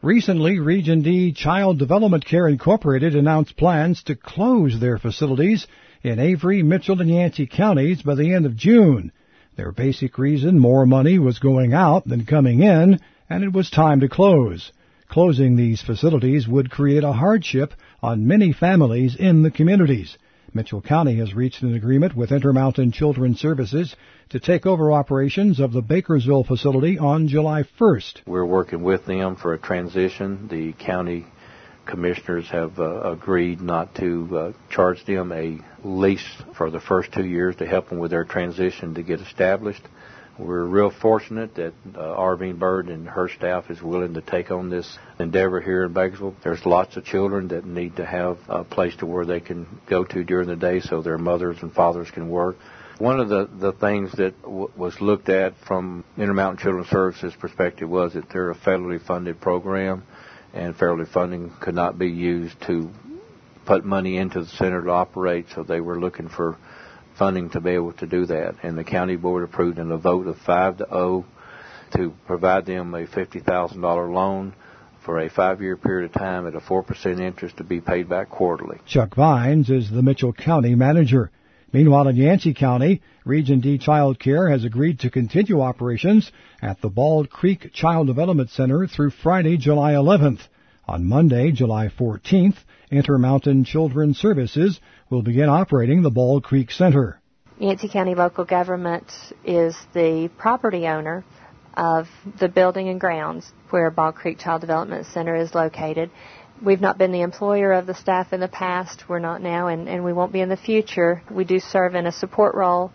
Recently, Region D Child Development Care Incorporated announced plans to close their facilities in Avery, Mitchell, and Yancey counties by the end of June. Their basic reason: more money was going out than coming in, and it was time to close. Closing these facilities would create a hardship on many families in the communities. Mitchell County has reached an agreement with Intermountain Children's Services to take over operations of the Bakersville facility on July 1st. We're working with them for a transition. The county commissioners have agreed not to charge them a lease for the first 2 years to help them with their transition to get established. We're real fortunate that Arvine Bird and her staff is willing to take on this endeavor here in Bakersville. There's lots of children that need to have a place to where they can go to during the day so their mothers and fathers can work. One of the things that was looked at from Intermountain Children's Services perspective was that they're a federally funded program, and federally funding could not be used to put money into the center to operate, so they were looking for funding to be able to do that. And the county board approved in a vote of 5-0 to provide them a $50,000 loan for a 5-year period of time at a 4% interest to be paid back quarterly. Chuck Vines is the Mitchell County manager. Meanwhile, in Yancey County, Region D Child Care has agreed to continue operations at the Bald Creek Child Development Center through Friday, July 11th. On Monday, July 14th, Intermountain Children's Services will begin operating the Bald Creek Center. Yancey County local government is the property owner of the building and grounds where Bald Creek Child Development Center is located. We've not been the employer of the staff in the past. We're not now, and we won't be in the future. We do serve in a support role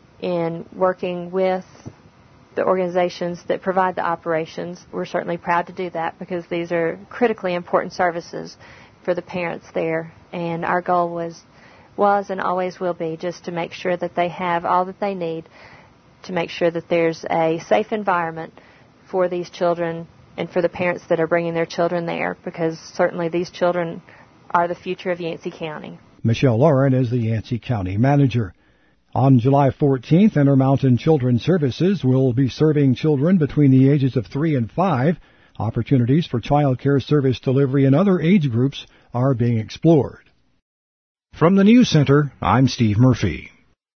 in working with the organizations that provide the operations. We're certainly proud to do that because these are critically important services for the parents there. And our goal was and always will be just to make sure that they have all that they need to make sure that there's a safe environment for these children and for the parents that are bringing their children there, because certainly these children are the future of Yancey County. Michelle Lauren is the Yancey County manager. On July 14th, Intermountain Children's Services will be serving children between the ages of 3 and 5. Opportunities for child care service delivery in other age groups are being explored. From the News Center, I'm Steve Murphy.